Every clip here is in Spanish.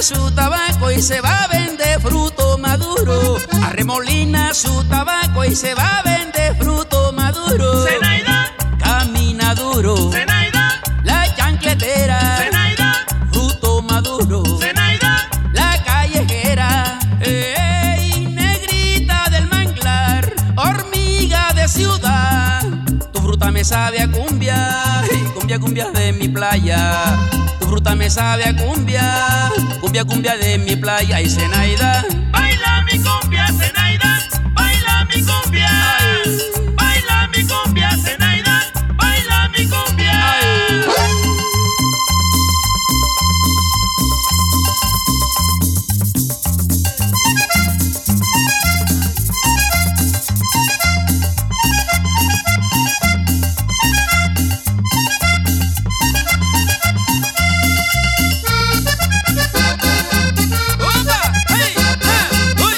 Arremolina su tabaco y se va a vender fruto maduro. Arremolina su tabaco y se va a vender fruto maduro. Zenaida, camina duro. Zenaida, La chancletera, Zenaida, fruto maduro. Zenaida, La callejera, ey, negrita del manglar, hormiga de ciudad. Tu fruta me sabe a cumbia, cumbia, cumbia de mi playa. Tu fruta me sabe a cumbia, cumbia, cumbia de mi playa. Y Zenaida, baila mi cumbia, Zenaida, baila mi cumbia, baila mi cumbia, Zenaida, baila mi cumbia. ¡opa! ¡Hey! ¡Ah! ¡Uy!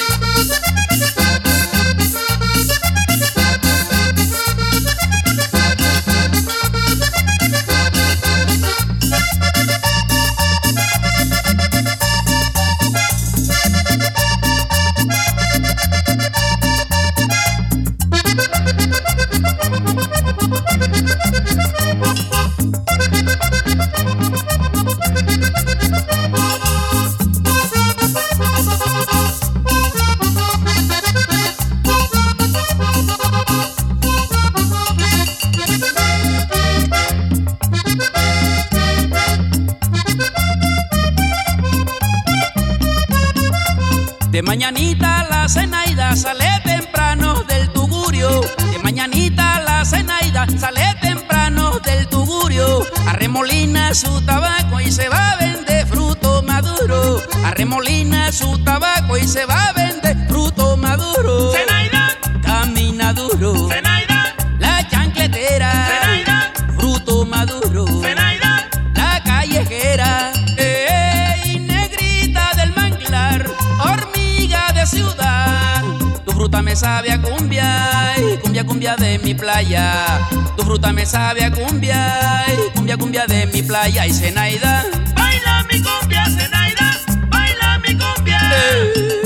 De mañanita la Zenaida sale temprano del tugurio. De mañanita la Zenaida sale temprano del tugurio. Arremolina su tabaco y se va a vender fruto maduro. Arremolina su tabaco y se va a vender fruto maduro. Zenaida, Camina duro. Zenaida, La chancletera, Zenaida, fruto maduro. Zenaida, La callejera, ey, negrita del manglar, hormiga de ciudad. Tu fruta me sabe a cumbia, cumbia, cumbia de mi playa. Tu fruta me sabe a cumbia, cumbia, cumbia de mi playa. Y Zenaida, baila mi cumbia, Zenaida, baila mi cumbia.